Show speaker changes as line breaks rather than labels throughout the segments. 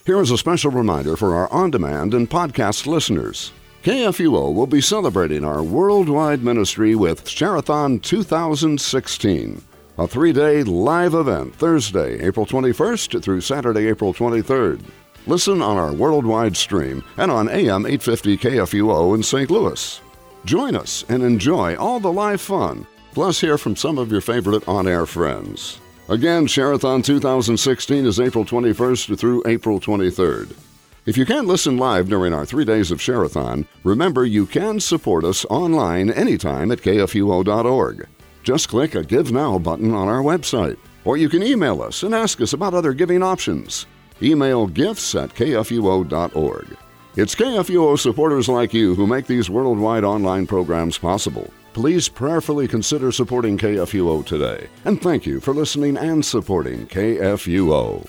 Here is a special reminder for our on-demand and podcast listeners. KFUO will be celebrating our worldwide ministry with Share-a-thon 2016, a 3-day live event Thursday, April 21st through Saturday, April 23rd. Listen on our worldwide stream and on AM 850 KFUO in St. Louis. Join us and enjoy all the live fun, plus hear from some of your favorite on-air friends. Again, Share-a-thon 2016 is April 21st through April 23rd. If you can't listen live during our 3 days of Share-a-thon, remember you can support us online anytime at kfuo.org. Just click a Give Now button on our website, or you can email us and ask us about other giving options. Email gifts@kfuo.org. It's KFUO supporters like you who make these worldwide online programs possible. Please prayerfully consider supporting KFUO today. And thank you for listening and supporting KFUO.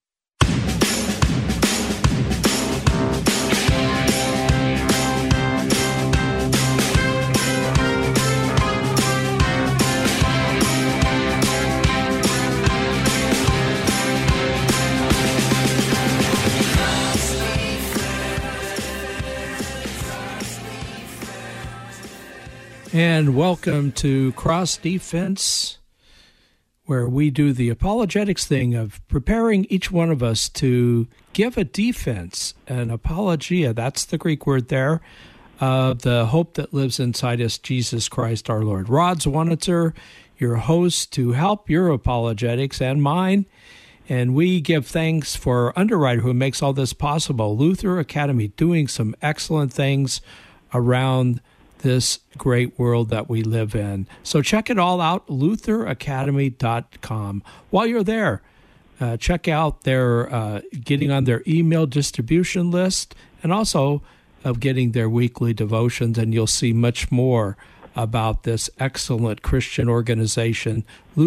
And welcome to Cross Defense, where we do the apologetics thing of preparing each one of us to give a defense, an apologia, that's the Greek word there, of the hope that lives inside us, Jesus Christ our Lord. Rod Zwanitzer, your host, to help your apologetics and mine. And we give thanks for our underwriter who makes all this possible, Luther Academy, doing some excellent things around this great world that we live in. So check it all out, lutheracademy.com. While you're there, check out their getting on their email distribution list and also of getting their weekly devotions, and you'll see much more about this excellent Christian organization,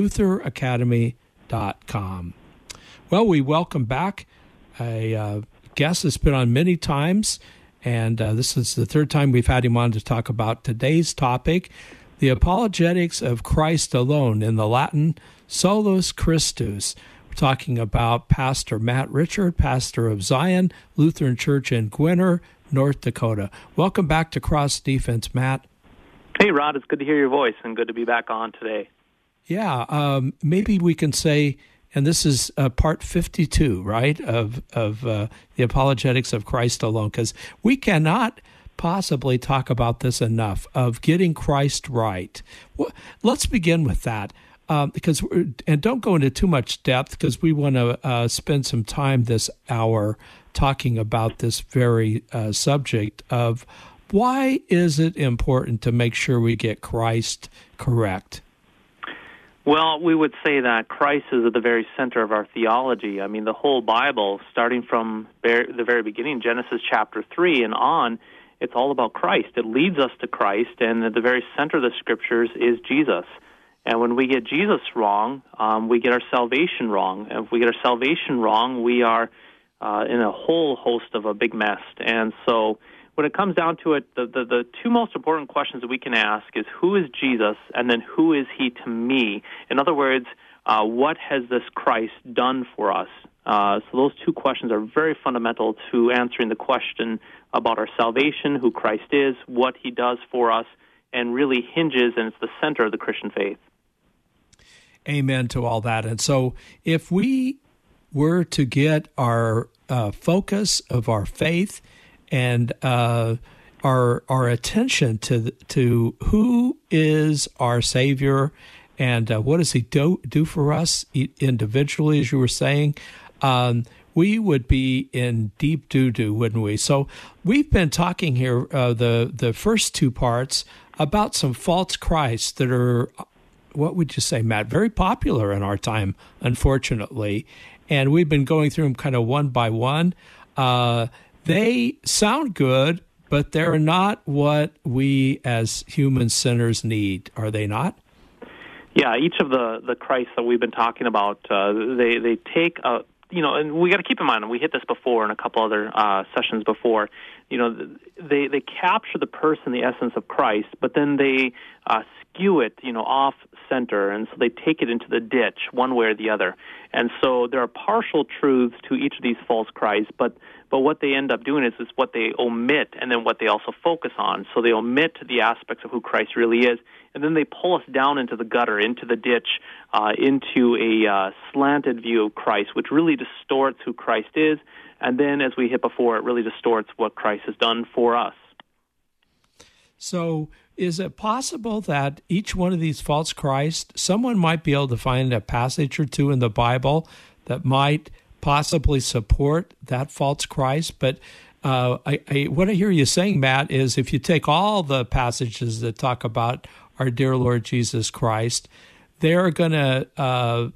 lutheracademy.com. Well, we welcome back a guest that's been on many times, and this is the third time we've had him on to talk about today's topic, the apologetics of Christ alone, in the Latin, Solus Christus. We're talking about Pastor Matt Richard, pastor of Zion Lutheran Church in Gwinner, North Dakota. Welcome back to Cross Defense, Matt.
Hey, Rod, it's good to hear your voice and good to be back on today.
Yeah, maybe we can say, and this is part 52, right, of the apologetics of Christ alone, because we cannot possibly talk about this enough, of getting Christ right. Well, let's begin with that, because and don't go into too much depth, because we want to spend some time this hour talking about this very subject of why is it important to make sure we get Christ correct?
Well, we would say that Christ is at the very center of our theology. I mean, the whole Bible, starting from the very beginning, Genesis chapter 3 and on, it's all about Christ. It leads us to Christ, and at the very center of the Scriptures is Jesus. And when we get Jesus wrong, we get our salvation wrong. And if we get our salvation wrong, we are in a whole host of a big mess. And so when it comes down to it, the two most important questions that we can ask is, who is Jesus, and then who is he to me? In other words, what has this Christ done for us? So those two questions are very fundamental to answering the question about our salvation, who Christ is, what he does for us, and really hinges, and it's the center of the Christian faith.
Amen to all that. And so if we were to get our focus of our faith and our attention to who is our Savior and what does he do for us individually, as you were saying, we would be in deep doo-doo, wouldn't we? So we've been talking here, the first two parts, about some false Christs that are, what would you say, Matt, very popular in our time, unfortunately. And we've been going through them kind of one by one. They sound good, but they're not what we as human sinners need, are they not?
Yeah, each of the Christs that we've been talking about, they take a, and we got to keep in mind, and we hit this before in a couple other sessions before, they capture the person, the essence of Christ, but then they skew it, off center, and so they take it into the ditch one way or the other. And so there are partial truths to each of these false Christs, but what they end up doing is what they omit and then what they also focus on. So they omit the aspects of who Christ really is, and then they pull us down into the gutter, into the ditch, into a slanted view of Christ, which really distorts who Christ is. And then, as we hit before, it really distorts what Christ has done for us.
So is it possible that each one of these false Christs, someone might be able to find a passage or two in the Bible that might possibly support that false Christ? But what I hear you saying, Matt, is if you take all the passages that talk about our dear Lord Jesus Christ, they're going to,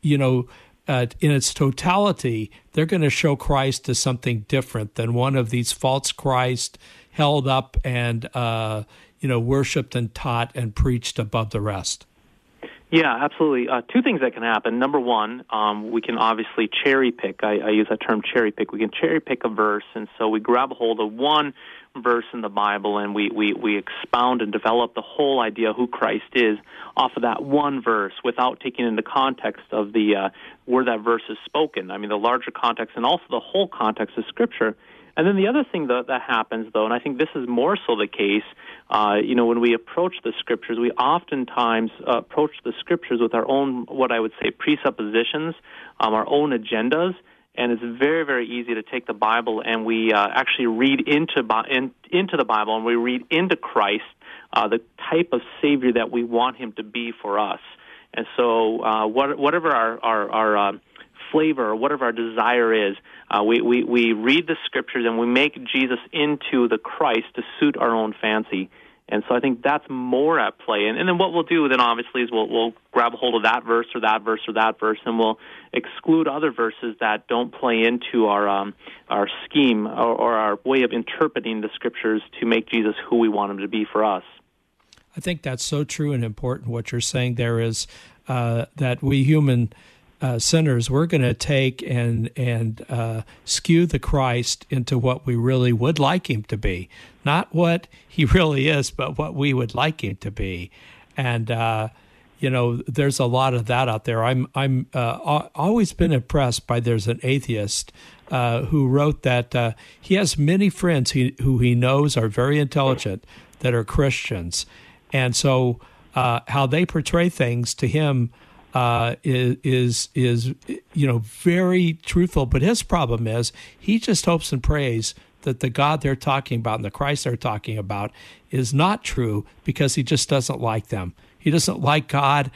in its totality, they're going to show Christ as something different than one of these false Christ held up and, worshipped and taught and preached above the rest.
Yeah, absolutely. Two things that can happen. Number one, we can obviously cherry pick. I use that term cherry pick. We can cherry pick a verse, and so we grab a hold of one verse in the Bible and we expound and develop the whole idea of who Christ is off of that one verse without taking into context of the where that verse is spoken. I mean, the larger context and also the whole context of Scripture. And then the other thing that happens, though, and I think this is more so the case, when we approach the Scriptures, we oftentimes approach the Scriptures with our own, what I would say, presuppositions, our own agendas, and it's very, very easy to take the Bible and we actually read into the Bible and we read into Christ the type of Savior that we want Him to be for us. And so whatever our flavor or whatever our desire is, we read the Scriptures and we make Jesus into the Christ to suit our own fancy. And so I think that's more at play. And then what we'll do then obviously is we'll grab a hold of that verse or that verse or that verse, and we'll exclude other verses that don't play into our scheme or our way of interpreting the Scriptures to make Jesus who we want Him to be for us.
I think that's so true and important. What you're saying there is that we human sinners, we're going to take and skew the Christ into what we really would like Him to be. Not what He really is, but what we would like Him to be. And, there's a lot of that out there. I'm always been impressed by, there's an atheist who wrote that he has many friends who he knows are very intelligent that are Christians. And so how they portray things to him is very truthful. But his problem is he just hopes and prays that the God they're talking about and the Christ they're talking about is not true, because he just doesn't like them. He doesn't like God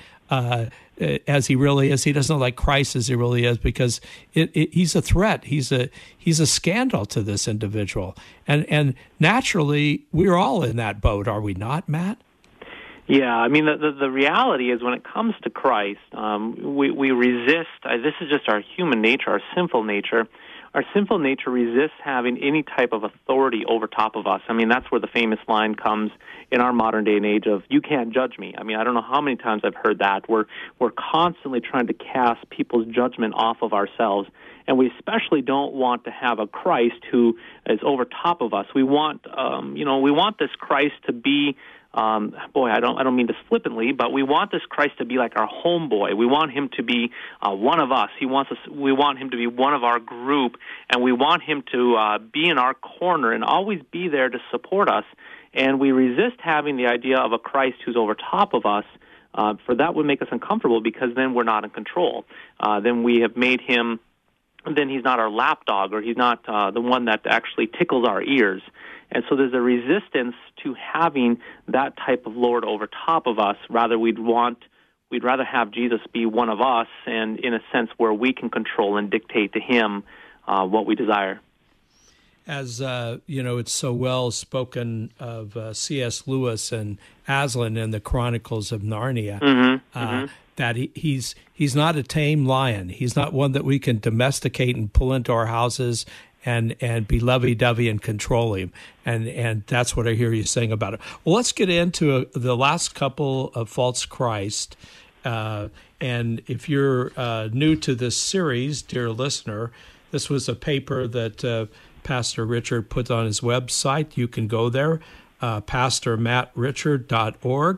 as He really is. He doesn't like Christ as He really is, because he's a threat. He's a scandal to this individual. And naturally, we're all in that boat, are we not, Matt?
Yeah, I mean, the reality is when it comes to Christ, we resist. This is just our human nature, our sinful nature. Our sinful nature resists having any type of authority over top of us. I mean, that's where the famous line comes in our modern day and age of, "You can't judge me." I mean, I don't know how many times I've heard that. We're constantly trying to cast people's judgment off of ourselves, and we especially don't want to have a Christ who is over top of us. We want, we want this Christ to be. I don't mean this flippantly, but we want this Christ to be like our homeboy. We want Him to be one of us. We want Him to be one of our group, and we want Him to be in our corner and always be there to support us. And we resist having the idea of a Christ who's over top of us, for that would make us uncomfortable, because then we're not in control. Then we have made Him, then He's not our lapdog, or He's not the one that actually tickles our ears. And so there's a resistance to having that type of Lord over top of us. Rather, we'd rather have Jesus be one of us, and in a sense where we can control and dictate to Him what we desire.
As it's so well spoken of C.S. Lewis and Aslan in the Chronicles of Narnia, that he's not a tame lion. He's not one that we can domesticate and pull into our houses and be lovey-dovey and control him. And that's what I hear you saying about it. Well, let's get into the last couple of false Christ. And if you're new to this series, dear listener, this was a paper that Pastor Richard put on his website. You can go there, pastormattrichard.org,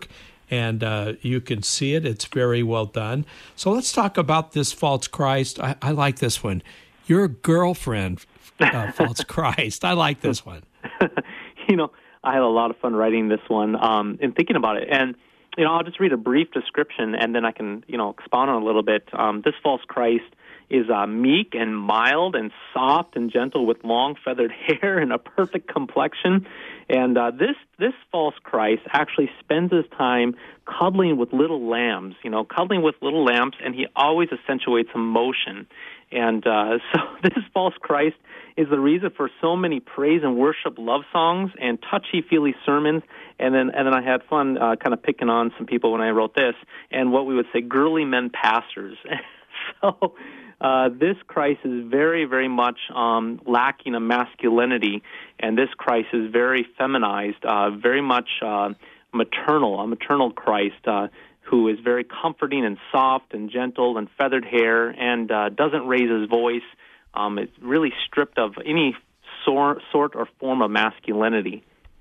and you can see it. It's very well done. So let's talk about this false Christ. I like this one. Your girlfriend, false Christ. I like this one.
I had a lot of fun writing this one and thinking about it. And, I'll just read a brief description, and then I can, expound on it a little bit. This false Christ is meek and mild and soft and gentle with long feathered hair and a perfect complexion. And this false Christ actually spends his time cuddling with little lambs, and he always accentuates emotion. And so this false Christ is the reason for so many praise and worship love songs and touchy-feely sermons. And then I had fun kind of picking on some people when I wrote this, and what we would say girly men pastors. So this Christ is very, very much lacking a masculinity, and this Christ is very feminized, very much maternal, a maternal Christ who is very comforting and soft and gentle and feathered hair and doesn't raise his voice. It's really stripped of any sort or form of masculinity.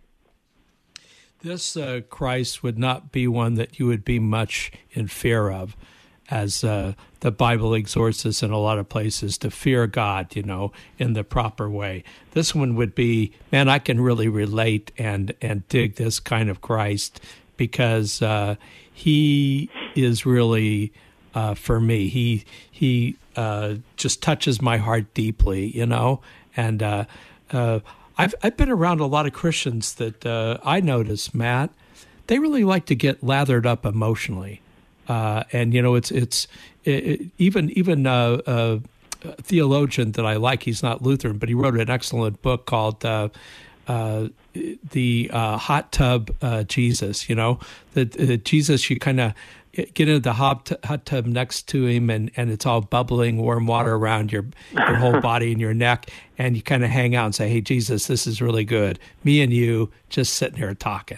This Christ would not be one that you would be much in fear of, as the Bible exhorts us in a lot of places to fear God, in the proper way. This one would be, man, I can really relate and dig this kind of Christ, because he is really, for me, he just touches my heart deeply, and I've been around a lot of Christians that I notice, Matt, they really like to get lathered up emotionally. And it's even a theologian that I like. He's not Lutheran, but he wrote an excellent book called the Hot Tub Jesus. That Jesus, you kind of get into the hot tub next to him, and it's all bubbling warm water around your whole body and your neck, and you kind of hang out and say, "Hey, Jesus, this is really good. Me and you just sitting here talking."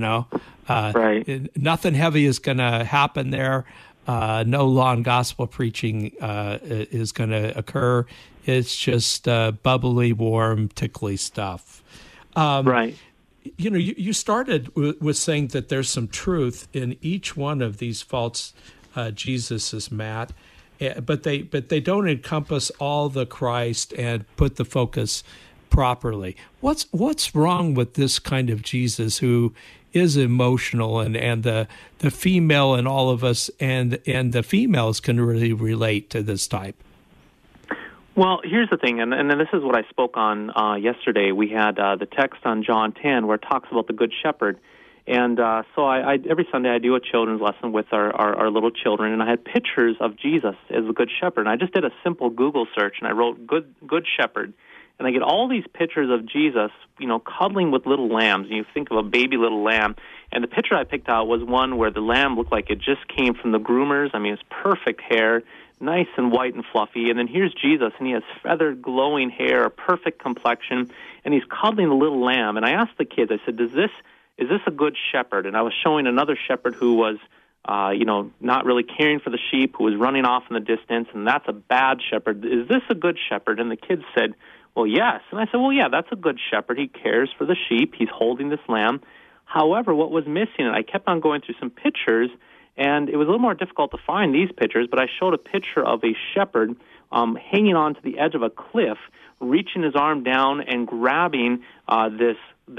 Right.
Nothing heavy is going to happen there. No long gospel preaching is going to occur. It's just bubbly, warm, tickly stuff.
Right.
You started with saying that there's some truth in each one of these false Jesuses, Matt, but they don't encompass all the Christ and put the focus properly. What's wrong with this kind of Jesus who is emotional, and the female in all of us and the females can really relate to this type?
Well, here's the thing, and this is what I spoke on yesterday. We had the text on John 10 where it talks about the Good Shepherd. And so I every Sunday I do a children's lesson with our little children, and I had pictures of Jesus as the Good Shepherd. And I just did a simple Google search, and I wrote Good Shepherd. And I get all these pictures of Jesus, cuddling with little lambs. And you think of a baby little lamb. And the picture I picked out was one where the lamb looked like it just came from the groomers. I mean, it's perfect hair, nice and white and fluffy. And then here's Jesus, and he has feathered, glowing hair, a perfect complexion, and he's cuddling the little lamb. And I asked the kids, I said, is this a good shepherd? And I was showing another shepherd who was, not really caring for the sheep, who was running off in the distance, and that's a bad shepherd. Is this a good shepherd? And the kids said, well, yes. And I said, well, yeah, that's a good shepherd. He cares for the sheep. He's holding this lamb. However, what was missing, and I kept on going through some pictures, and it was a little more difficult to find these pictures, but I showed a picture of a shepherd hanging on to the edge of a cliff, reaching his arm down and grabbing this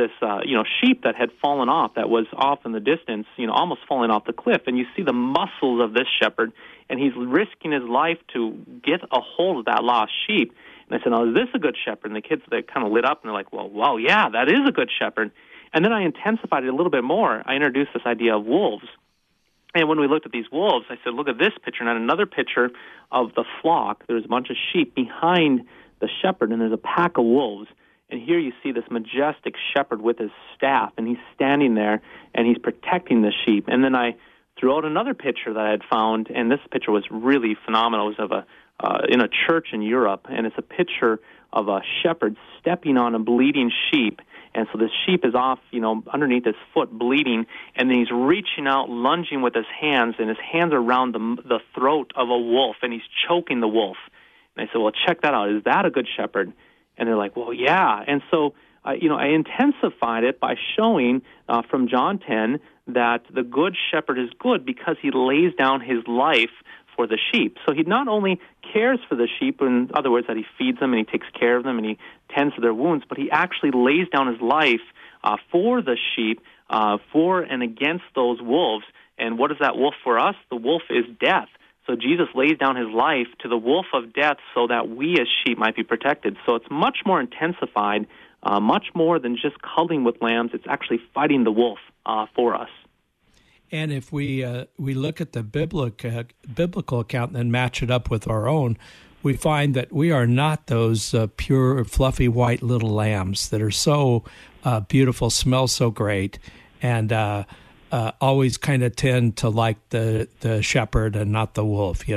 sheep that had fallen off, that was off in the distance, almost falling off the cliff. And you see the muscles of this shepherd, and he's risking his life to get a hold of that lost sheep. And I said, now, is this a good shepherd? And the kids, they kind of lit up, and they're like, well, yeah, that is a good shepherd. And then I intensified it a little bit more. I introduced this idea of wolves. And when we looked at these wolves, I said, look at this picture, and another picture of the flock. There's a bunch of sheep behind the shepherd, and there's a pack of wolves. And here you see this majestic shepherd with his staff, and he's standing there, and he's protecting the sheep. And then I threw out another picture that I had found, and this picture was really phenomenal. It was of in a church in Europe, and it's a picture of a shepherd stepping on a bleeding sheep. And so the sheep is off, underneath his foot, bleeding, and then he's reaching out, lunging with his hands, and his hands are around the throat of a wolf, and he's choking the wolf. And I said, well, check that out. Is that a good shepherd? And they're like, well, yeah. And so I intensified it by showing from John 10 that the good shepherd is good because he lays down his life for the sheep. So he not only cares for the sheep, in other words, that he feeds them and he takes care of them and he tends to their wounds, but he actually lays down his life for the sheep, for and against those wolves. And what is that wolf for us? The wolf is death. So Jesus lays down his life to the wolf of death so that we as sheep might be protected. So it's much more intensified, much more than just cuddling with lambs. It's actually fighting the wolf for us.
And if we look at the biblical account and then match it up with our own, we find that we are not those pure, fluffy, white little lambs that are so beautiful, smell so great, and always kind of tend to like the shepherd and not the wolf.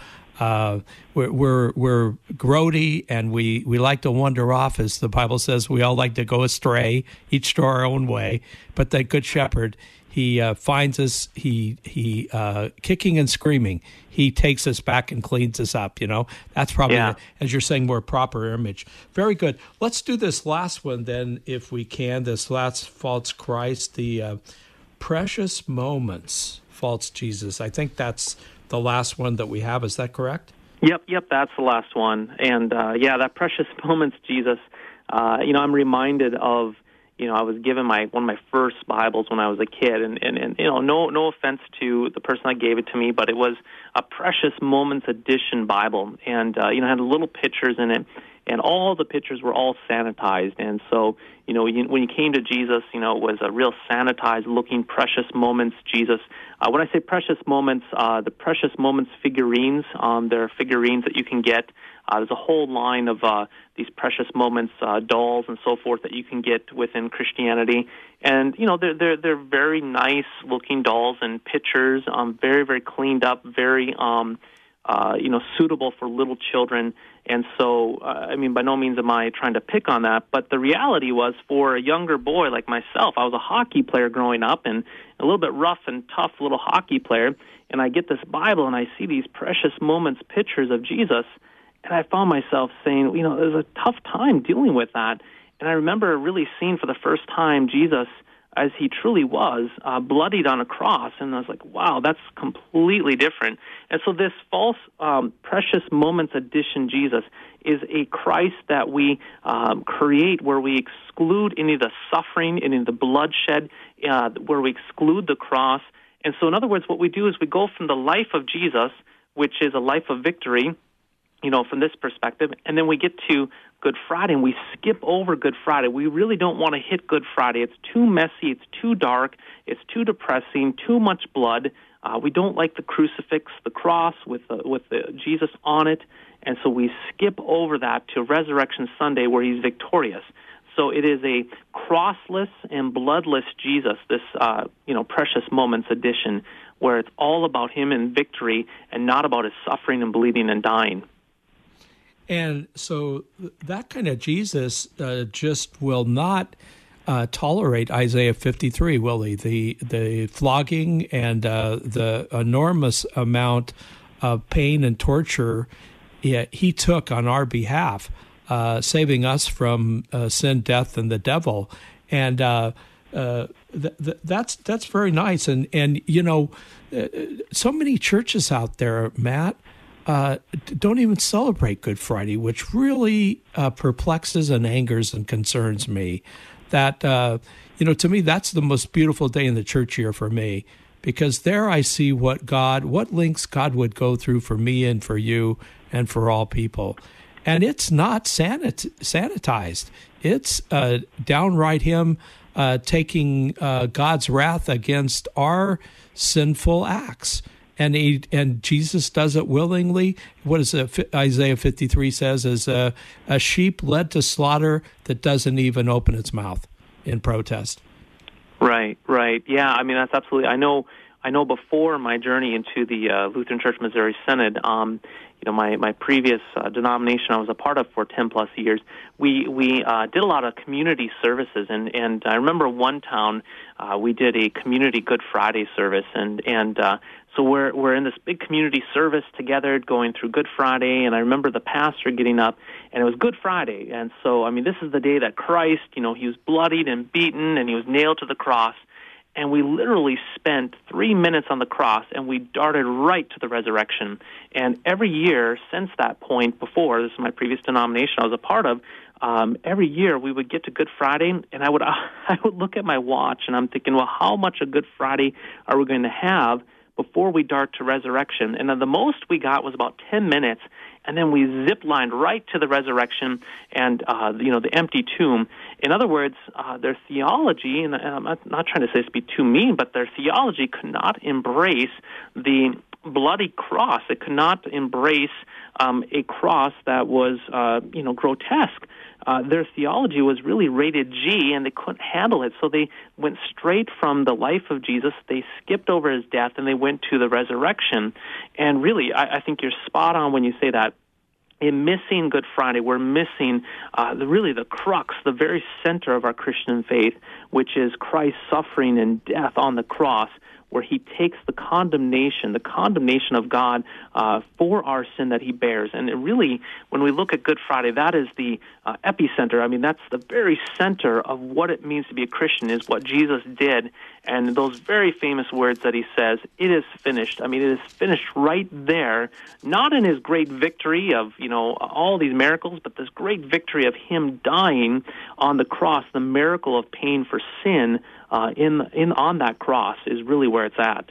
We're grody, and we like to wander off, as the Bible says. We all like to go astray, each to our own way. But the good shepherd, he finds us, he kicking and screaming. He takes us back and cleans us up, That's probably, as you're saying, more proper image. Very good. Let's do this last one then, if we can, this last false Christ, the precious moments, false Jesus. I think that's the last one that we have. Is that correct?
Yep, that's the last one. And, that precious moments, Jesus, I'm reminded of, I was given one of my first Bibles when I was a kid, and no offense to the person that gave it to me, but it was a Precious Moments Edition Bible, and it had little pictures in it, and all the pictures were all sanitized, and so when you came to Jesus, it was a real sanitized-looking Precious Moments Jesus. When I say Precious Moments, the Precious Moments figurines, there are figurines that you can get. There's a whole line of these Precious Moments dolls and so forth that you can get within Christianity, and they're very nice looking dolls and pictures, very very cleaned up, very suitable for little children. And so, by no means am I trying to pick on that, but the reality was, for a younger boy like myself, I was a hockey player growing up, and a little bit rough and tough little hockey player, and I get this Bible and I see these Precious Moments pictures of Jesus. And I found myself saying, it was a tough time dealing with that. And I remember really seeing for the first time Jesus as he truly was, bloodied on a cross. And I was like, wow, that's completely different. And so this false Precious Moments Edition Jesus is a Christ that we create where we exclude any of the suffering, any of the bloodshed, where we exclude the cross. And so in other words, what we do is we go from the life of Jesus, which is a life of victory, from this perspective, and then we get to Good Friday, and we skip over Good Friday. We really don't want to hit Good Friday. It's too messy, it's too dark, it's too depressing, too much blood. We don't like the crucifix, the cross with the Jesus on it, and so we skip over that to Resurrection Sunday where he's victorious. So it is a crossless and bloodless Jesus, this Precious Moments edition, where it's all about him in victory and not about his suffering and bleeding and dying.
And so that kind of Jesus just will not tolerate Isaiah 53, will he? The flogging and the enormous amount of pain and torture he took on our behalf, saving us from sin, death, and the devil. And that's very nice. And so many churches out there, Matt, don't even celebrate Good Friday, which really perplexes and angers and concerns me. That, to me, that's the most beautiful day in the church year for me, because there I see what lengths God would go through for me and for you and for all people. And it's not sanitized. It's downright him taking God's wrath against our sinful acts. And Jesus does it willingly. What is it? Isaiah 53 says, is a sheep led to slaughter that doesn't even open its mouth in protest.
Right. Yeah, that's absolutely. I know before my journey into the Lutheran Church Missouri Synod, my previous denomination I was a part of for 10 plus years, we did a lot of community services, and I remember one town we did a community Good Friday service, and So we're in this big community service together going through Good Friday, and I remember the pastor getting up, and it was Good Friday. And so, I mean, this is the day that Christ, he was bloodied and beaten, and he was nailed to the cross. And we literally spent 3 minutes on the cross, and we darted right to the resurrection. And every year since that point before, this is my previous denomination I was a part of, every year we would get to Good Friday, and I would look at my watch, and I'm thinking, well, how much of Good Friday are we going to have before we dart to resurrection? And then the most we got was about 10 minutes, and then we zip-lined right to the resurrection and, the empty tomb. In other words, their theology, and I'm not trying to say this to be too mean, but their theology could not embrace the bloody cross. It could not embrace a cross that was, grotesque. Their theology was really rated G, and they couldn't handle it. So they went straight from the life of Jesus. They skipped over his death, and they went to the resurrection. And really, I think you're spot on when you say that. In missing Good Friday, we're missing the crux, the very center of our Christian faith, which is Christ's suffering and death on the cross, where he takes the condemnation of God for our sin that he bears. And it really, when we look at Good Friday, that is the epicenter. I mean, that's the very center of what it means to be a Christian, is what Jesus did. And those very famous words that he says, "It is finished." I mean, it is finished right there, not in his great victory of, all these miracles, but this great victory of him dying on the cross, the miracle of paying for sin on that cross is really where it's at.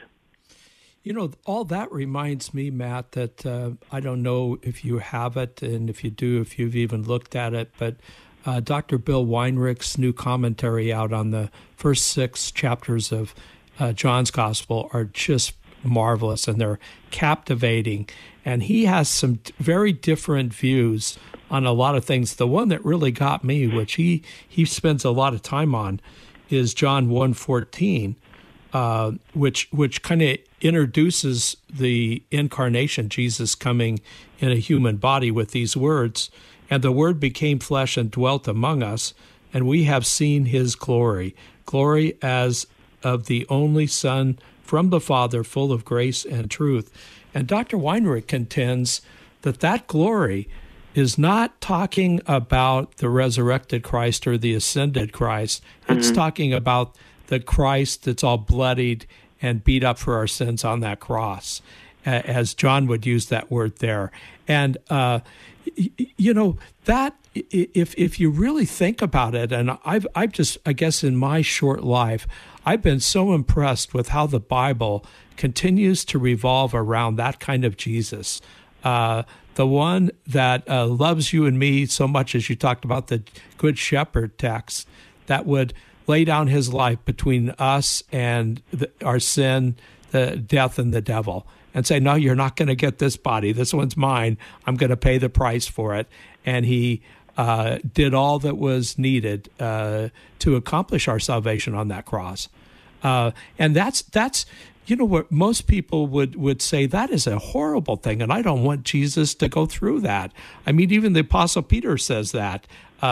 All that reminds me, Matt, that I don't know if you have it, and if you do, if you've even looked at it, but Dr. Bill Weinrich's new commentary out on the first 6 chapters of John's Gospel are just marvelous, and they're captivating. And he has some very different views on a lot of things. The one that really got me, which he spends a lot of time on, is John 1:14, which kind of introduces the incarnation, Jesus coming in a human body with these words, "And the Word became flesh and dwelt among us, and we have seen his glory as of the only Son from the Father, full of grace and truth." And Dr. Weinrich contends that glory is not talking about the resurrected Christ or the ascended Christ. It's talking about the Christ that's all bloodied and beat up for our sins on that cross, as John would use that word there. And, that if you really think about it, and I've just, I guess in my short life, I've been so impressed with how the Bible continues to revolve around that kind of Jesus. The one that loves you and me so much, as you talked about the Good Shepherd text, that would lay down his life between us and our sin, the death, and the devil, and say, "No, you're not going to get this body. This one's mine. I'm going to pay the price for it." And he did all that was needed to accomplish our salvation on that cross. And that's what most people would say, that is a horrible thing, and I don't want Jesus to go through that. I mean, even the Apostle Peter says that,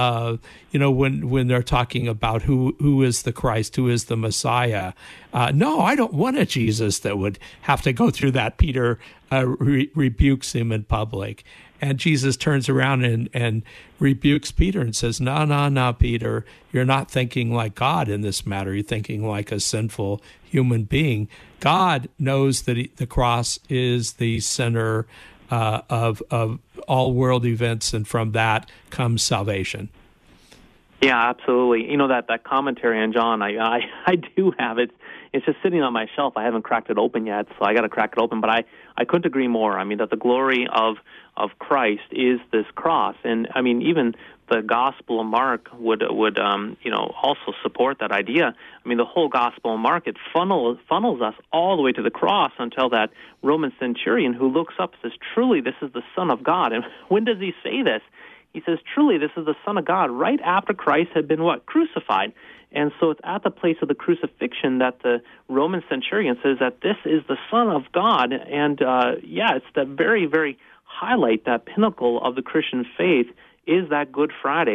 when they're talking about who is the Christ, who is the Messiah. No, I don't want a Jesus that would have to go through that. Peter rebukes him in public. And Jesus turns around and rebukes Peter and says, No, Peter, you're not thinking like God in this matter. You're thinking like a sinful human being. God knows that the cross is the center of all world events, and from that comes salvation.
Yeah, absolutely. That commentary on John, I do have it. It's just sitting on my shelf. I haven't cracked it open yet, so I got to crack it open. But I couldn't agree more. I mean, that the glory of Christ is this cross, and I mean, even the Gospel of Mark would also support that idea. I mean, the whole Gospel of Mark, it funnels us all the way to the cross until that Roman centurion who looks up says, "Truly, this is the Son of God." And when does he say this? He says, "Truly, this is the Son of God," right after Christ had been crucified. And so it's at the place of the crucifixion that the Roman centurion says that this is the Son of God. And, it's that very, very highlight, that pinnacle of the Christian faith is that Good Friday.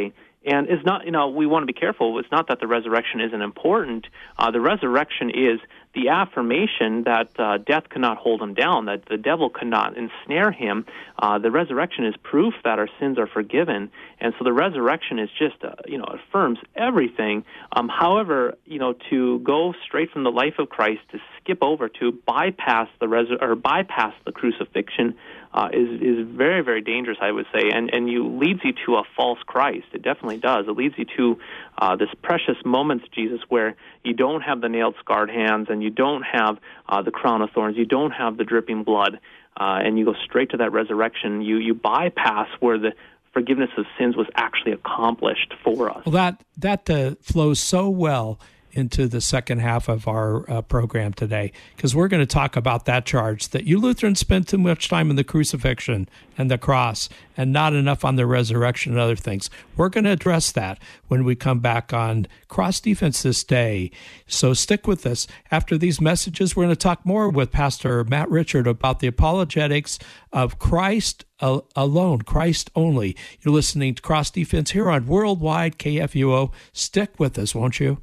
And it's not, we want to be careful. It's not that the resurrection isn't important. The resurrection is the affirmation that death cannot hold him down, that the devil cannot ensnare him. The resurrection is proof that our sins are forgiven. And so the resurrection is just, affirms everything. However, to go straight from the life of Christ, to skip over, to bypass the crucifixion, is very, very dangerous, I would say, and leads you to a false Christ. It definitely does. It leads you to this precious moments, Jesus, where you don't have the nailed-scarred hands, and you don't have the crown of thorns, you don't have the dripping blood, and you go straight to that resurrection. You bypass where the forgiveness of sins was actually accomplished for us.
Well, that flows so well into the second half of our program today, because we're going to talk about that charge that you Lutherans spend too much time in the crucifixion and the cross and not enough on the resurrection and other things. We're going to address that when we come back on Cross Defense this day. So stick with us. After these messages, we're going to talk more with Pastor Matt Richard about the apologetics of Christ alone, Christ only. You're listening to Cross Defense here on Worldwide KFUO. Stick with us, won't you?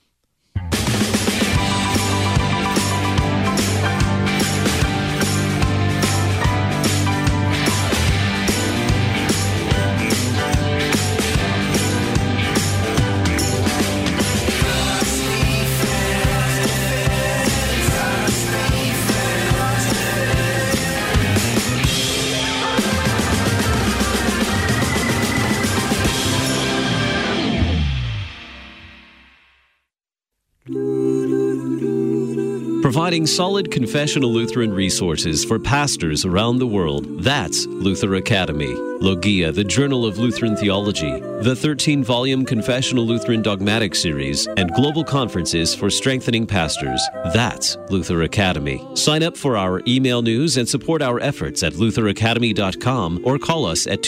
Providing solid confessional Lutheran resources for pastors around the world. That's Luther Academy. Logia, the Journal of Lutheran Theology, the 13-volume Confessional Lutheran Dogmatic Series, and global conferences for strengthening pastors. That's Luther Academy. Sign up for our email news and support our efforts at lutheracademy.com or call us at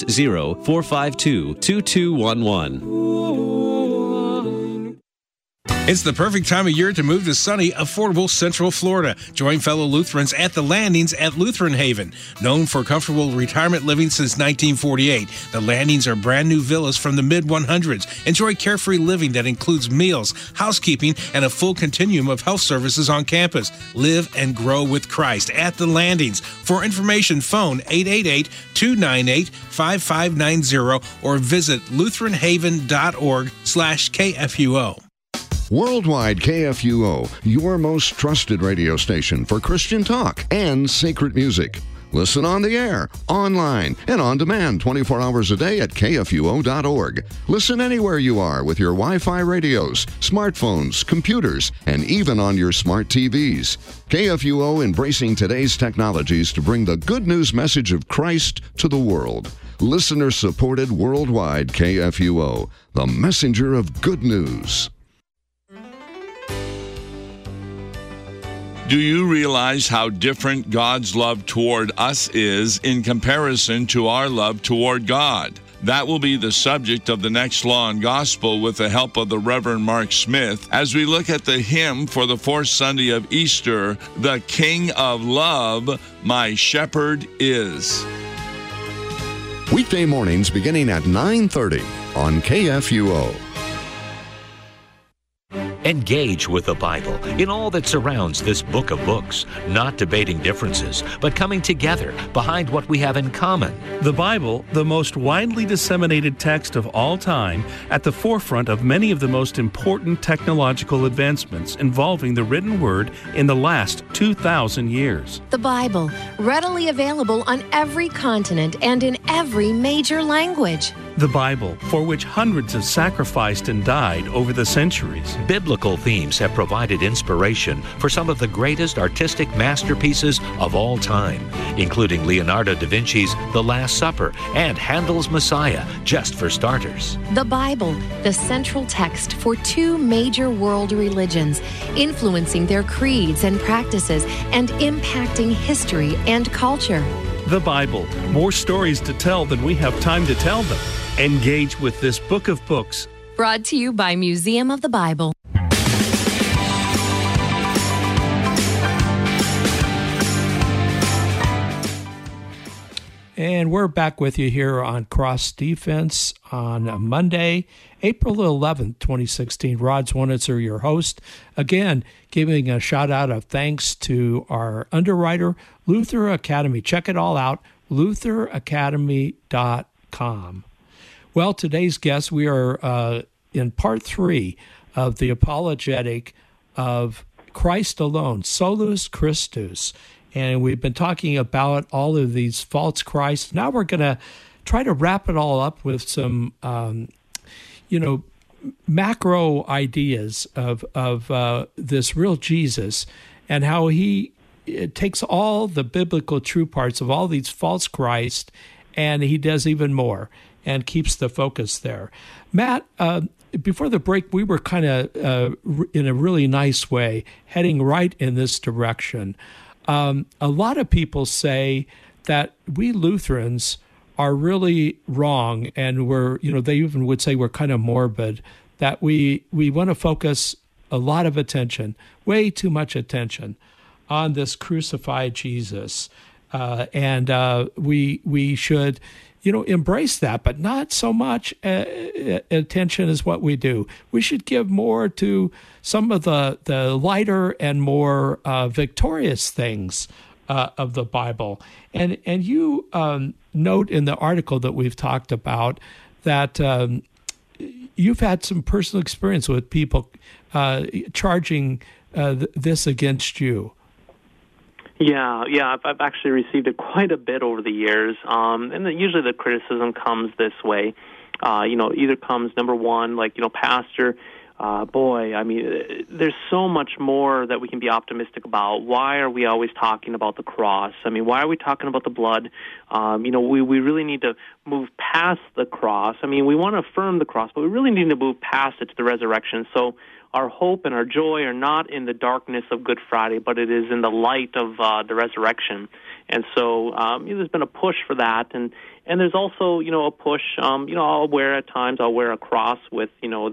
260-452-2211.
It's the perfect time of year to move to sunny, affordable Central Florida. Join fellow Lutherans at the Landings at Lutheran Haven. Known for comfortable retirement living since 1948, the Landings are brand new villas from the mid-100s. Enjoy carefree living that includes meals, housekeeping, and a full continuum of health services on campus. Live and grow with Christ at the Landings. For information, phone 888-298-5590 or visit lutheranhaven.org/KFUO.
Worldwide KFUO, your most trusted radio station for Christian talk and sacred music. Listen on the air, online, and on demand 24 hours a day at KFUO.org. Listen anywhere you are with your Wi-Fi radios, smartphones, computers, and even on your smart TVs. KFUO embracing today's technologies to bring the good news message of Christ to the world. Listener-supported Worldwide KFUO, the messenger of good news.
Do you realize how different God's love toward us is in comparison to our love toward God? That will be the subject of the next Law and Gospel with the help of the Reverend Mark Smith as we look at the hymn for the fourth Sunday of Easter, The King of Love, My Shepherd Is.
Weekday mornings beginning at 9:30 on KFUO.
Engage with the Bible in all that surrounds this book of books, not debating differences, but coming together behind what we have in common.
The Bible, the most widely disseminated text of all time, at the forefront of many of the most important technological advancements involving the written word in the last 2,000 years.
The Bible, readily available on every continent and in every major language.
The Bible, for which hundreds have sacrificed and died over the centuries.
Biblical themes have provided inspiration for some of the greatest artistic masterpieces of all time, including Leonardo da Vinci's The Last Supper and Handel's Messiah, just for starters.
The Bible, the central text for two major world religions, influencing their creeds and practices and impacting history and culture.
The Bible, more stories to tell than we have time to tell them. Engage with this book of books.
Brought to you by Museum of the Bible.
And we're back with you here on Cross Defense on Monday, April 11th, 2016. Rod Zwonitzer, your host. Again, giving a shout-out of thanks to our underwriter, Luther Academy. Check it all out, lutheracademy.com. Well, today's guest, we are in part 3 of the apologetic of Christ alone, Solus Christus. And we've been talking about all of these false Christs. Now we're going to try to wrap it all up with some, macro ideas of this real Jesus and how it takes all the biblical true parts of all these false Christs, and he does even more and keeps the focus there. Matt, before the break, we were kind of, in a really nice way, heading right in this direction. A lot of people say that we Lutherans are really wrong, and they even would say we're kind of morbid, that we want to focus a lot of attention, way too much attention, on this crucified Jesus. And we should, embrace that, but not so much attention as what we do. We should give more to some of the lighter and more victorious things of the Bible. And you note in the article that we've talked about that you've had some personal experience with people charging this against you.
Yeah, I've actually received it quite a bit over the years, and usually the criticism comes this way. Either comes, number one, Pastor, there's so much more that we can be optimistic about. Why are we always talking about the cross? Why are we talking about the blood? We really need to move past the cross. We want to affirm the cross, but we really need to move past it to the resurrection. So our hope and our joy are not in the darkness of Good Friday, but it is in the light of the resurrection. And so there's been a push for that, and there's also a push. I'll wear a cross with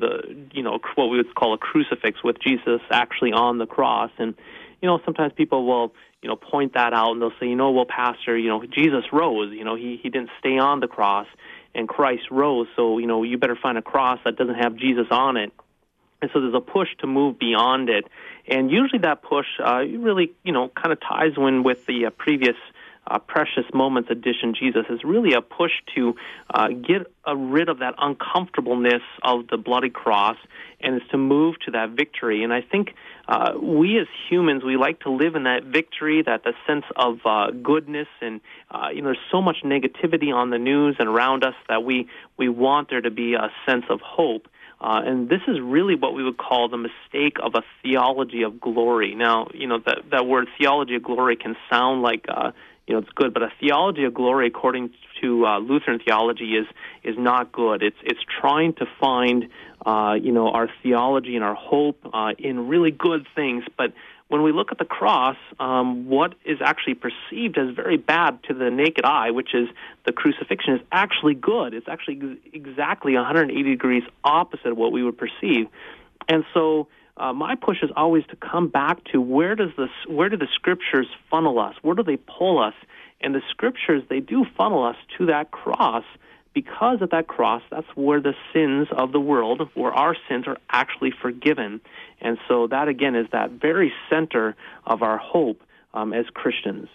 what we would call a crucifix with Jesus actually on the cross, and sometimes people will point that out and they'll say, Pastor, Jesus rose. He didn't stay on the cross, and Christ rose. So you better find a cross that doesn't have Jesus on it. And so there's a push to move beyond it. And usually that push really, kind of ties in with the previous Precious Moments edition. Jesus is really a push to get rid of that uncomfortableness of the bloody cross, and is to move to that victory. And I think we as humans, we like to live in that victory, that the sense of goodness, and there's so much negativity on the news and around us that we want there to be a sense of hope. And this is really what we would call the mistake of a theology of glory. Now, that word theology of glory can sound like, it's good, but a theology of glory, according to Lutheran theology, is not good. It's trying to find, our theology and our hope in really good things. But when we look at the cross, what is actually perceived as very bad to the naked eye, which is the crucifixion, is actually good. It's actually exactly 180 degrees opposite of what we would perceive. And so my push is always to come back to where do the Scriptures funnel us? Where do they pull us? And the Scriptures, they do funnel us to that cross, because at that cross, that's where the sins of the world, where our sins are actually forgiven. And so that, again, is that very center of our hope as Christians.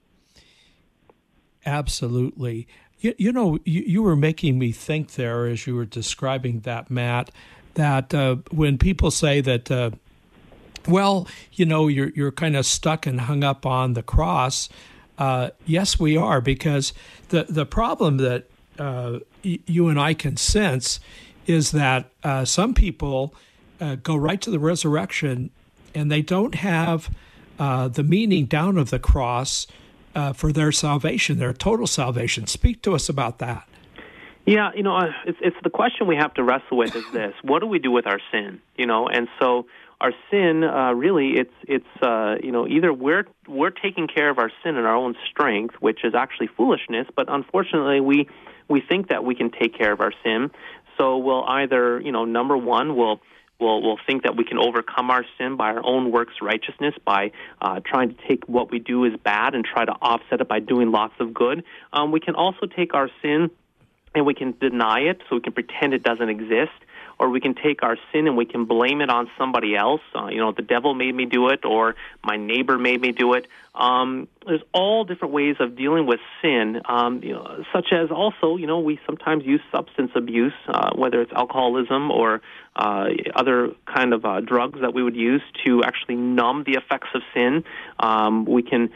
Absolutely. You were making me think there as you were describing that, Matt, that when people say that, you're kind of stuck and hung up on the cross, yes, we are, because the problem that you and I can sense is that some people go right to the resurrection, and they don't have the meaning down of the cross for their salvation, their total salvation. Speak to us about that.
Yeah, it's the question we have to wrestle with is this: what do we do with our sin? And so our sin, really, it's either we're taking care of our sin in our own strength, which is actually foolishness, but unfortunately we think that we can take care of our sin. So we'll either, number one, we'll We'll think that we can overcome our sin by our own works righteousness, by trying to take what we do as bad and try to offset it by doing lots of good. We can also take our sin and we can deny it, so we can pretend it doesn't exist. Or we can take our sin and we can blame it on somebody else. The devil made me do it, or my neighbor made me do it. There's all different ways of dealing with sin, such as also, we sometimes use substance abuse, whether it's alcoholism or other kind of drugs that we would use to actually numb the effects of sin. We can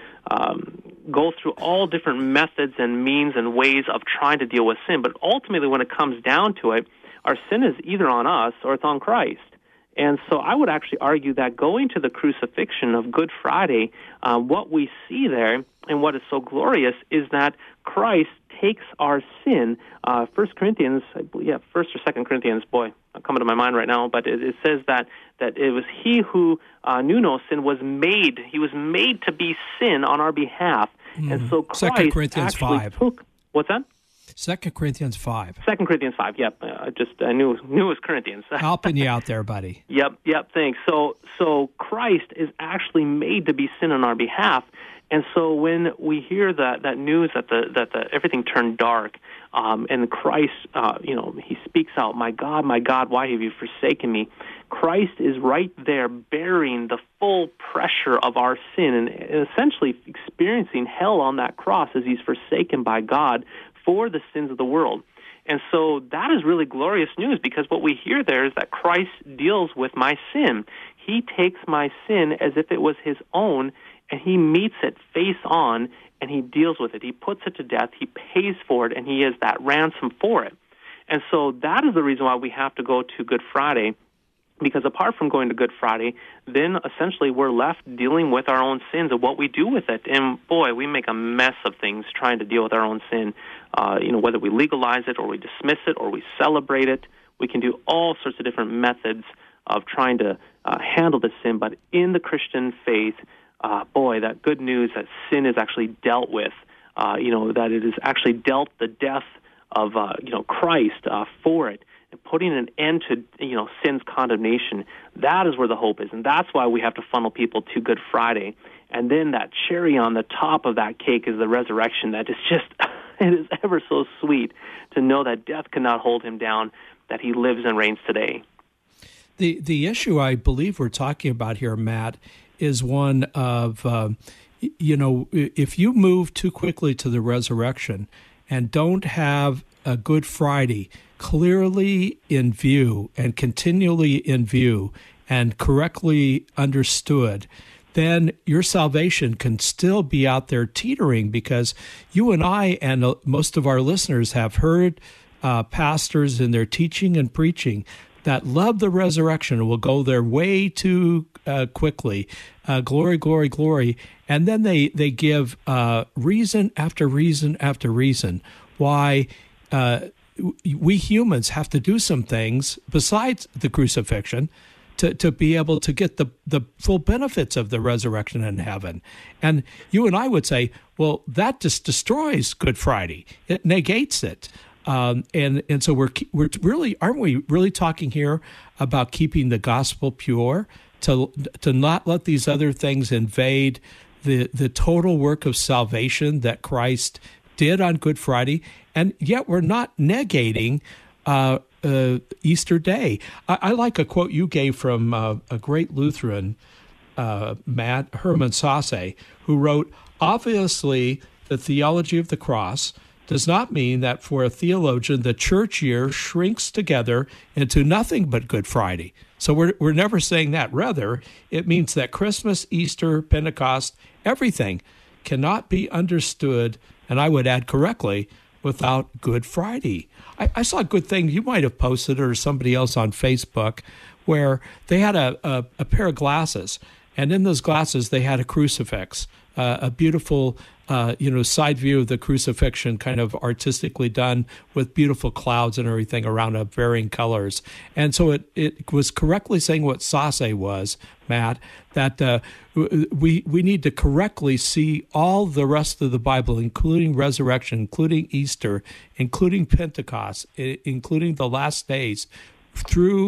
go through all different methods and means and ways of trying to deal with sin. But ultimately, when it comes down to it, our sin is either on us or it's on Christ. And so I would actually argue that going to the crucifixion of Good Friday, what we see there and what is so glorious is that Christ takes our sin. 1 Corinthians, I believe, 1 or 2 Corinthians, boy, not coming to my mind right now, but it says that it was he who knew no sin was made. He was made to be sin on our behalf. And so Christ
2 Corinthians
actually
5.
took, what's that?
2 Corinthians 5.
2 Corinthians 5, yep. I knew it was Corinthians.
Helping you out there, buddy.
Yep, thanks. So Christ is actually made to be sin on our behalf. And so when we hear that news that everything turned dark, and Christ, he speaks out, my God, why have you forsaken me? Christ is right there bearing the full pressure of our sin and essentially experiencing hell on that cross as he's forsaken by God for the sins of the world. And so that is really glorious news, because what we hear there is that Christ deals with my sin. He takes my sin as if it was his own, and he meets it face on, and he deals with it. He puts it to death, he pays for it, and he is that ransom for it. And so that is the reason why we have to go to Good Friday, because apart from going to Good Friday, then essentially we're left dealing with our own sins and what we do with it. And boy, we make a mess of things trying to deal with our own sin. Whether we legalize it or we dismiss it or we celebrate it, we can do all sorts of different methods of trying to handle the sin. But in the Christian faith, that good news that sin is actually dealt with, that it is actually dealt the death of, Christ for it, and putting an end to, sin's condemnation. That is where the hope is, and that's why we have to funnel people to Good Friday. And then that cherry on the top of that cake is the resurrection. That is just, it is ever so sweet to know that death cannot hold him down, that he lives and reigns today.
The issue I believe we're talking about here, Matt, is one of, if you move too quickly to the resurrection and don't have a Good Friday clearly in view and continually in view and correctly understood, then your salvation can still be out there teetering, because you and I and most of our listeners have heard pastors in their teaching and preaching that love the resurrection and will go there way too quickly. Glory, glory, glory. And then they give reason after reason after reason why we humans have to do some things besides the crucifixion to be able to get the full benefits of the resurrection in heaven. And you and I would say, well, that just destroys Good Friday. It negates it. And so we're really, aren't we really talking here about keeping the gospel pure, to not let these other things invade the total work of salvation that Christ did on Good Friday, and yet we're not negating Easter Day. I like a quote you gave from a great Lutheran, Matt Herman Sasse, who wrote, "Obviously, the theology of the cross does not mean that for a theologian the church year shrinks together into nothing but Good Friday." So we're never saying that. Rather, it means that Christmas, Easter, Pentecost, everything cannot be understood, and I would add correctly, without Good Friday. I saw a good thing, you might have posted it or somebody else on Facebook, where they had a pair of glasses, and in those glasses they had a crucifix, a beautiful side view of the crucifixion, kind of artistically done with beautiful clouds and everything around of varying colors. And so it was correctly saying what Sasse was, Matt, that we need to correctly see all the rest of the Bible, including resurrection, including Easter, including Pentecost, including the last days, through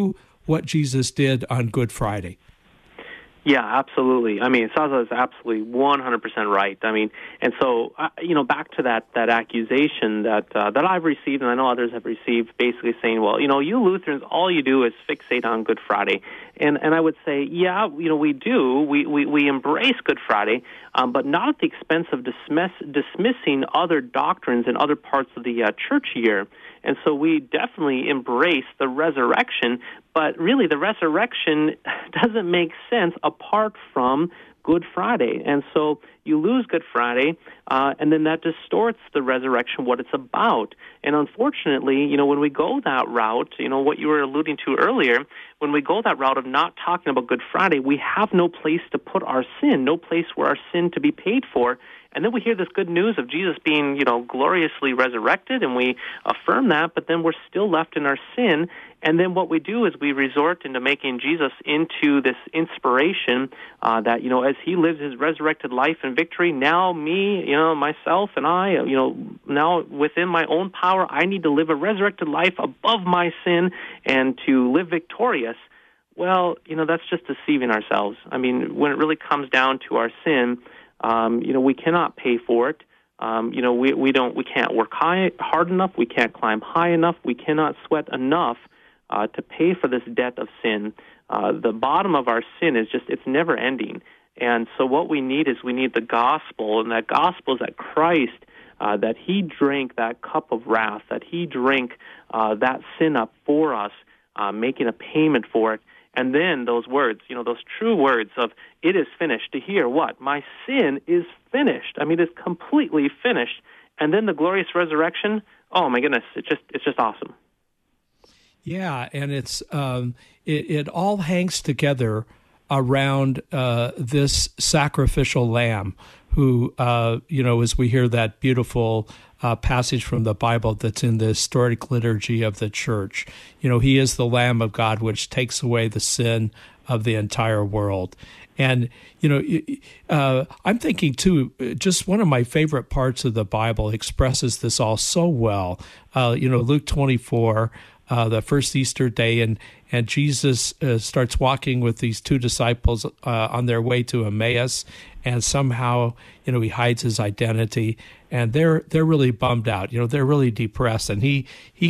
what Jesus did on Good Friday.
Yeah, absolutely. I mean, Saza is absolutely 100% right. I mean, and so, back to that accusation that I've received, and I know others have received, basically saying, well, you Lutherans, all you do is fixate on Good Friday. And I would say, yeah, we do. We embrace Good Friday, but not at the expense of dismissing other doctrines in other parts of the church year. And so we definitely embrace the resurrection, but really the resurrection doesn't make sense apart from Good Friday. And so you lose Good Friday, and then that distorts the resurrection, what it's about. And unfortunately, when we go that route, what you were alluding to earlier, when we go that route of not talking about Good Friday, we have no place to put our sin, no place where our sin to be paid for. And then we hear this good news of Jesus being, gloriously resurrected, and we affirm that, but then we're still left in our sin. And then what we do is we resort into making Jesus into this inspiration that, as he lives his resurrected life in victory, now me, myself and I, now within my own power, I need to live a resurrected life above my sin and to live victorious. Well, that's just deceiving ourselves. I mean, when it really comes down to our sin, we cannot pay for it. We can't work hard enough. We can't climb high enough. We cannot sweat enough to pay for this debt of sin. The bottom of our sin is it's never ending. And so what we need is the gospel, and that gospel is that Christ, that he drank that cup of wrath, that he drank that sin up for us, making a payment for it. And then those words, those true words of "it is finished," to hear what? My sin is finished. I mean, it's completely finished. And then the glorious resurrection. Oh my goodness, it's just awesome.
Yeah, and it's it all hangs together around this sacrificial lamb who, as we hear that beautiful passage from the Bible that's in the historic liturgy of the church, he is the Lamb of God which takes away the sin of the entire world. And, I'm thinking, too, just one of my favorite parts of the Bible expresses this all so well. Luke 24, the first Easter day, and Jesus starts walking with these two disciples on their way to Emmaus, and somehow, he hides his identity, and they're really bummed out. They're really depressed, and he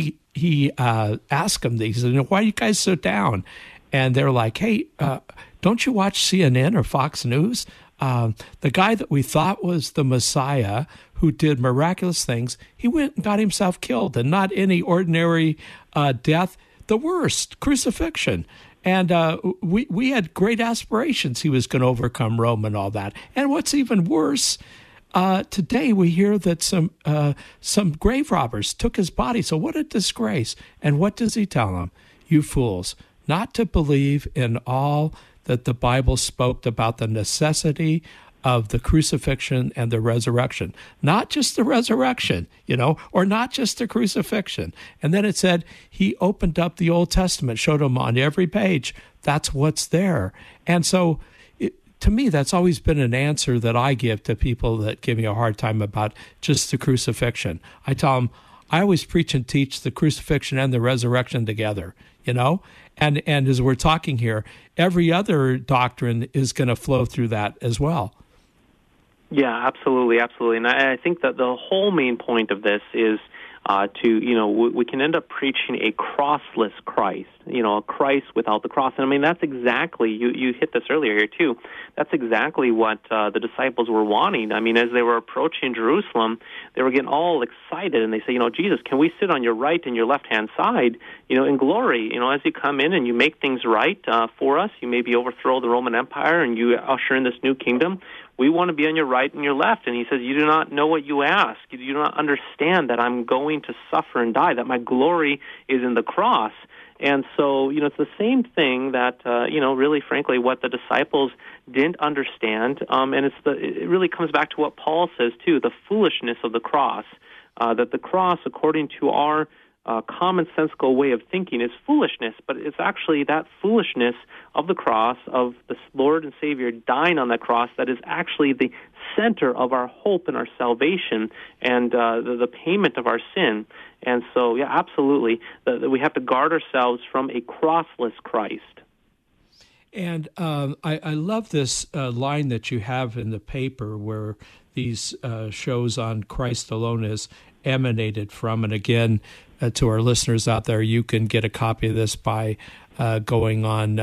asks them, he says, "Why are you guys so down?" And they're like, "Hey, don't you watch CNN or Fox News? The guy that we thought was the Messiah, who did miraculous things, he went and got himself killed, and not any ordinary death, the worst, crucifixion. And we had great aspirations he was going to overcome Rome and all that. And what's even worse, today we hear that some grave robbers took his body. So what a disgrace. And what does he tell them? You fools, not to believe in all that the Bible spoke about the necessity of the crucifixion and the resurrection. Not just the resurrection, or not just the crucifixion. And then it said he opened up the Old Testament, showed them on every page, that's what's there. And so to me, that's always been an answer that I give to people that give me a hard time about just the crucifixion. I tell them, I always preach and teach the crucifixion and the resurrection together, And as we're talking here, every other doctrine is going to flow through that as well.
Yeah, absolutely. And I think that the whole main point of this is we can end up preaching a crossless Christ, a Christ without the cross. And I mean, that's exactly, you hit this earlier here too, that's exactly what the disciples were wanting. I mean, as they were approaching Jerusalem, they were getting all excited, and they say, Jesus, can we sit on your right and your left-hand side, in glory, as you come in and you make things right for us, you maybe overthrow the Roman Empire and you usher in this new kingdom. We want to be on your right and your left. And he says, you do not know what you ask. You do not understand that I'm going to suffer and die, that my glory is in the cross. And so, it's the same thing that, really, frankly, what the disciples didn't understand. And it really comes back to what Paul says, too, the foolishness of the cross, that the cross, according to our commonsensical way of thinking is foolishness, but it's actually that foolishness of the cross, of the Lord and Savior dying on that cross, that is actually the center of our hope and our salvation and the payment of our sin. And so, yeah, absolutely, we have to guard ourselves from a crossless Christ.
And I love this line that you have in the paper where these shows on Christ alone is emanated from. And again, to our listeners out there, you can get a copy of this by going on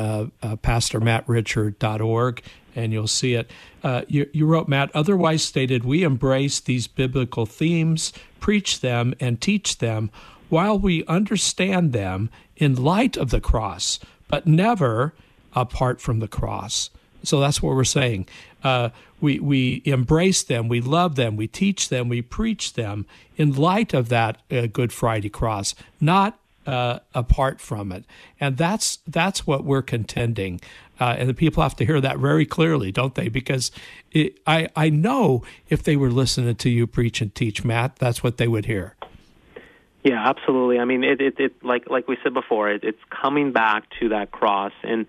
pastormattrichard.org, and you'll see it. You wrote, Matt, otherwise stated, we embrace these biblical themes, preach them, and teach them while we understand them in light of the cross, but never apart from the cross. So that's what we're saying. We embrace them, we love them, we teach them, we preach them in light of that Good Friday cross, not apart from it. And that's what we're contending. And the people have to hear that very clearly, don't they? Because I know if they were listening to you preach and teach, Matt, that's what they would hear.
Yeah, absolutely. I mean, it like we said before, it's coming back to that cross, and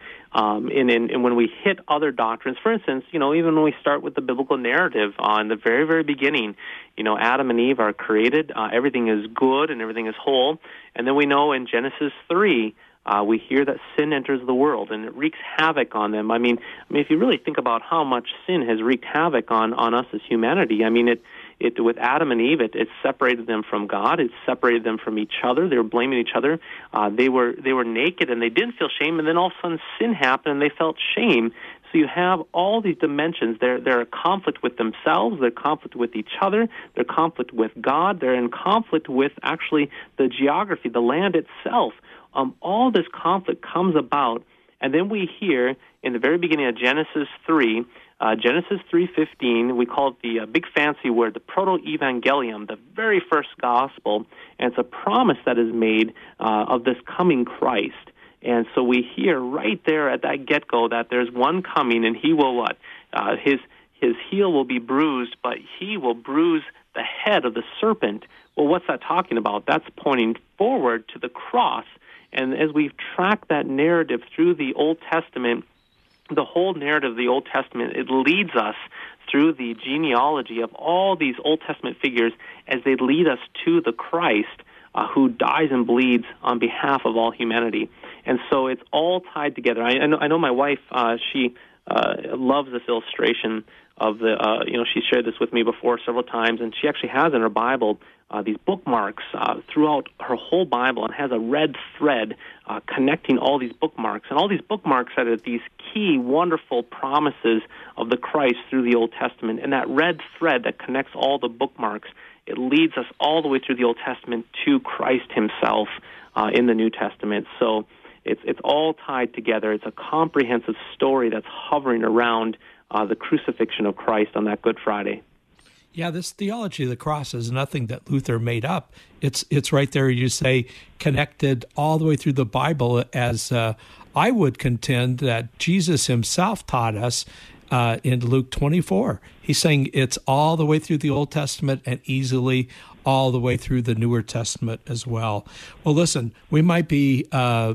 when we hit other doctrines, for instance, even when we start with the biblical narrative in the very, very beginning, Adam and Eve are created, everything is good and everything is whole, and then we know in Genesis 3, we hear that sin enters the world and it wreaks havoc on them. I mean, if you really think about how much sin has wreaked havoc on us as humanity, I mean, it with Adam and Eve, it separated them from God. It separated them from each other. They were blaming each other. They were naked and they didn't feel shame. And then all of a sudden, sin happened and they felt shame. So you have all these dimensions. They're in conflict with themselves. They're in conflict with each other. They're in conflict with God. They're in conflict with actually the geography, the land itself. All this conflict comes about, and then we hear in the very beginning of Genesis 3. Genesis 3:15, we call it the big fancy word, the proto-evangelium, the very first gospel, and it's a promise that is made of this coming Christ. And so we hear right there at that get-go that there's one coming, and he will what? His heel will be bruised, but he will bruise the head of the serpent. Well, what's that talking about? That's pointing forward to the cross. And as we track that narrative through the Old Testament, the whole narrative of the Old Testament, it leads us through the genealogy of all these Old Testament figures as they lead us to the Christ who dies and bleeds on behalf of all humanity. And so it's all tied together. I know my wife, she loves this illustration of the, she shared this with me before several times, and she actually has in her Bible these bookmarks throughout her whole Bible, and has a red thread connecting all these bookmarks. And all these bookmarks are these key, wonderful promises of the Christ through the Old Testament. And that red thread that connects all the bookmarks, it leads us all the way through the Old Testament to Christ himself in the New Testament. So it's all tied together. It's a comprehensive story that's hovering around the crucifixion of Christ on that Good Friday.
Yeah, this theology of the cross is nothing that Luther made up. It's right there, you say, connected all the way through the Bible, as I would contend that Jesus himself taught us in Luke 24. He's saying it's all the way through the Old Testament and easily all the way through the Newer Testament as well. Well, listen, we might be,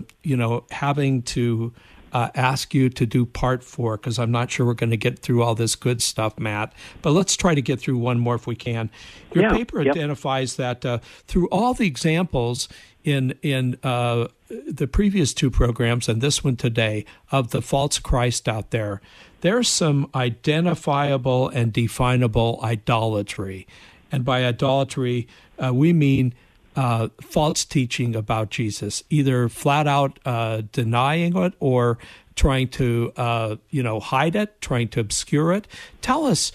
having to ask you to do part 4, because I'm not sure we're going to get through all this good stuff, Matt. But let's try to get through one more if we can. Your paper identifies that through all the examples in the previous 2 programs and this one today of the false Christ out there, there's some identifiable and definable idolatry. And by idolatry, we mean false teaching about Jesus, either flat out denying it or trying to, hide it, trying to obscure it. Tell us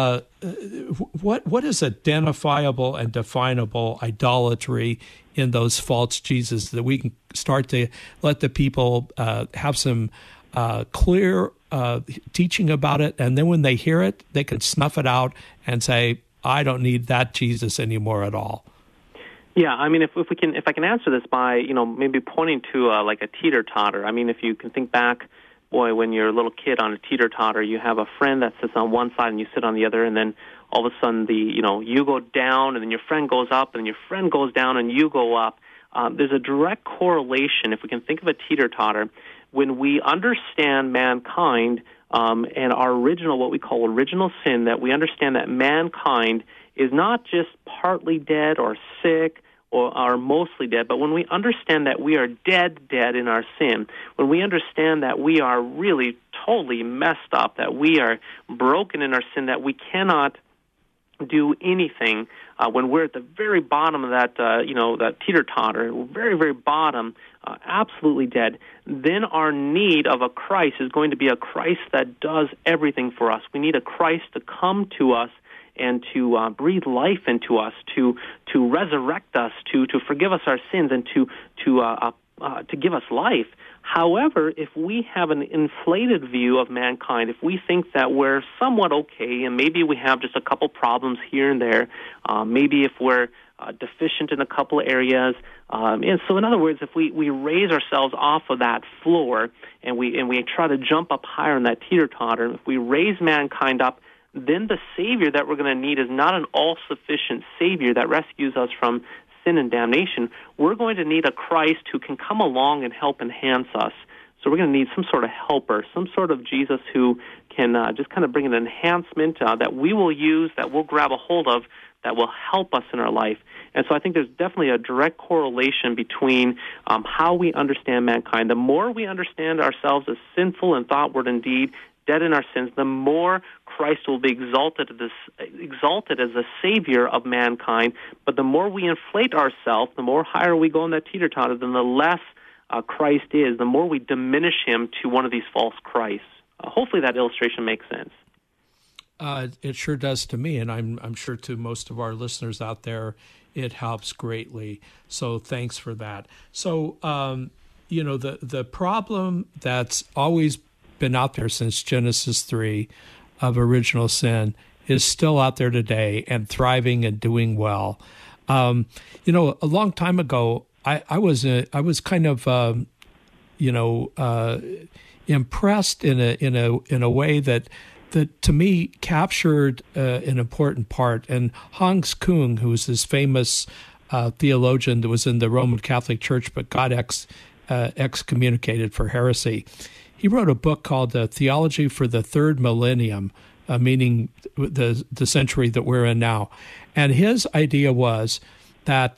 what is identifiable and definable idolatry in those false Jesus, that we can start to let the people have some clear teaching about it, and then when they hear it, they can snuff it out and say, I don't need that Jesus anymore at all.
Yeah, I mean, if I can answer this by, maybe pointing to like a teeter-totter. I mean, if you can think back, boy, when you're a little kid on a teeter-totter, you have a friend that sits on one side and you sit on the other, and then all of a sudden you go down, and then your friend goes up, and your friend goes down, and you go up. there's a direct correlation, if we can think of a teeter-totter, when we understand mankind and our original, what we call original sin, that we understand that mankind is not just partly dead or sick or are mostly dead, but when we understand that we are dead in our sin, when we understand that we are really totally messed up, that we are broken in our sin, that we cannot do anything, when we're at the very bottom of that, that teeter-totter, very, very bottom, absolutely dead, then our need of a Christ is going to be a Christ that does everything for us. We need a Christ to come to us and to breathe life into us, to resurrect us, to forgive us our sins, and to give us life. However, if we have an inflated view of mankind, if we think that we're somewhat okay, and maybe we have just a couple problems here and there, maybe if we're deficient in a couple areas, and so in other words, if we raise ourselves off of that floor and we try to jump up higher in that teeter-totter, if we raise mankind up, then the Savior that we're going to need is not an all-sufficient Savior that rescues us from sin and damnation. We're going to need a Christ who can come along and help enhance us. So we're going to need some sort of helper, some sort of Jesus who can just kind of bring an enhancement that we will use, that we'll grab a hold of, that will help us in our life. And so I think there's definitely a direct correlation between how we understand mankind. The more we understand ourselves as sinful in thought, word, and deed, dead in our sins, the more Christ will be exalted as the Savior of mankind. But the more we inflate ourselves, the more higher we go in that teeter-totter, then the less Christ is, the more we diminish him to one of these false Christs. Hopefully that illustration makes sense.
It sure does to me, and I'm sure to most of our listeners out there, it helps greatly. So thanks for that. So, the problem that's always been out there since Genesis 3 of original sin is still out there today and thriving and doing well. A long time ago, I was kind of impressed in a way that to me captured an important part. And Hans Küng, who was this famous theologian that was in the Roman Catholic Church but got excommunicated for heresy, he wrote a book called Theology for the Third Millennium, meaning the century that we're in now. And his idea was that,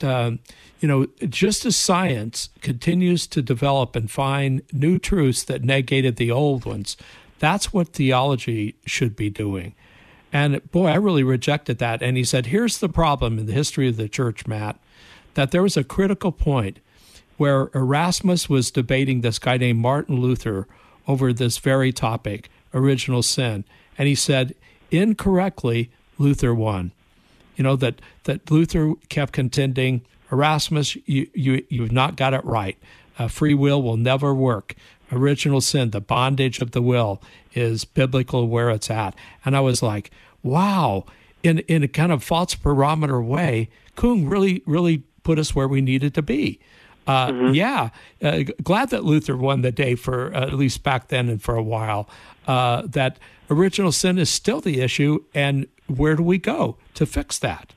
just as science continues to develop and find new truths that negated the old ones, that's what theology should be doing. And boy, I really rejected that. And he said, here's the problem in the history of the church, Matt, that there was a critical point where Erasmus was debating this guy named Martin Luther over this very topic, original sin. And he said, incorrectly, Luther won. That Luther kept contending, Erasmus, you've not got it right. Free will never work. Original sin, the bondage of the will, is biblical where it's at. And I was like, wow, in a kind of false barometer way, Küng really put us where we needed to be. Glad that Luther won the day for at least back then and for a while. That original sin is still the issue, and where do we go to fix that?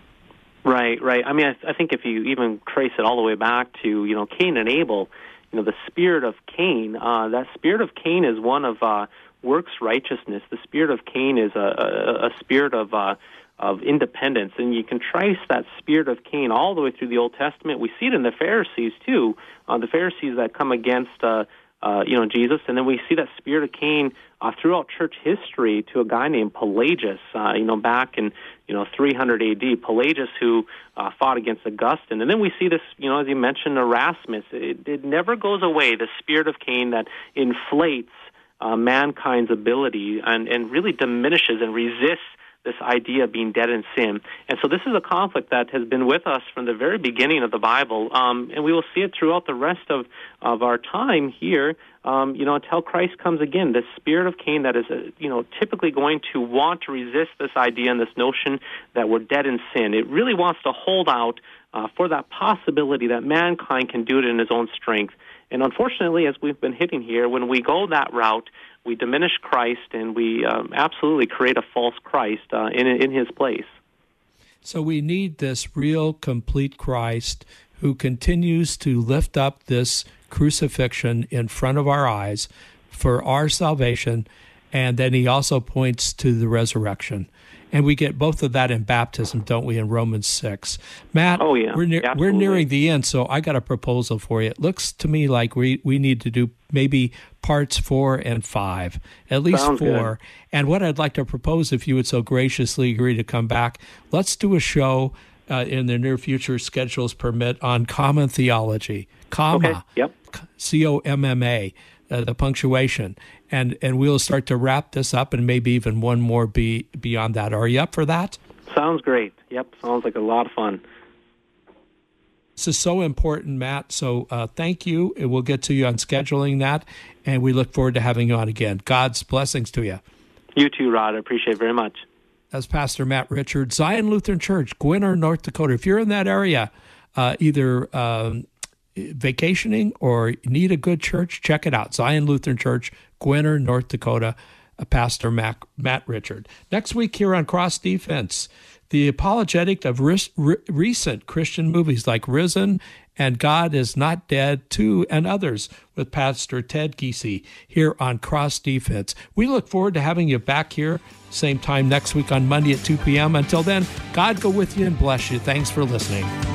Right. I mean, I think if you even trace it all the way back to Cain and Abel, the spirit of Cain. That spirit of Cain is one of works righteousness. The spirit of Cain is a spirit of independence, and you can trace that spirit of Cain all the way through the Old Testament. We see it in the Pharisees too, the Pharisees that come against Jesus, and then we see that spirit of Cain throughout church history to a guy named Pelagius, back in 300 A.D. Pelagius, who fought against Augustine, and then we see this, as you mentioned, Erasmus. It never goes away. The spirit of Cain that inflates mankind's ability and really diminishes and resists this idea of being dead in sin. And so this is a conflict that has been with us from the very beginning of the Bible, and we will see it throughout the rest of our time here, until Christ comes again. This spirit of Cain that is, typically going to want to resist this idea and this notion that we're dead in sin. It really wants to hold out for that possibility that mankind can do it in his own strength. And unfortunately, as we've been hitting here, when we go that route, we diminish Christ, and we absolutely create a false Christ in his place.
So we need this real, complete Christ who continues to lift up this crucifixion in front of our eyes for our salvation, and then he also points to the resurrection. And we get both of that in baptism, don't we, in Romans 6. Matt, we're nearing the end, so I got a proposal for you. It looks to me like we need to do maybe parts 4 and 5, at least
Sounds
4.
Good.
And what I'd like to propose, if you would so graciously agree to come back, let's do a show in the near future, schedules permit, on common theology, comma, C-O-M-M-A, the punctuation. And we'll start to wrap this up, and maybe even one more beyond that. Are you up for that?
Sounds great. Yep, sounds like a lot of fun.
This is so important, Matt. So thank you. We'll get to you on scheduling that, and we look forward to having you on again. God's blessings to you.
You too, Rod. I appreciate it very much.
That's Pastor Matt Richard, Zion Lutheran Church, Gwinner, North Dakota. If you're in that area, either vacationing or need a good church, check it out. Zion Lutheran Church, Gwinner, North Dakota, Pastor Matt Richard. Next week here on Cross Defense, the apologetic of recent Christian movies like Risen and God is Not Dead 2 and others with Pastor Ted Giese here on Cross Defense. We look forward to having you back here same time next week on Monday at 2 p.m. Until then, God go with you and bless you. Thanks for listening.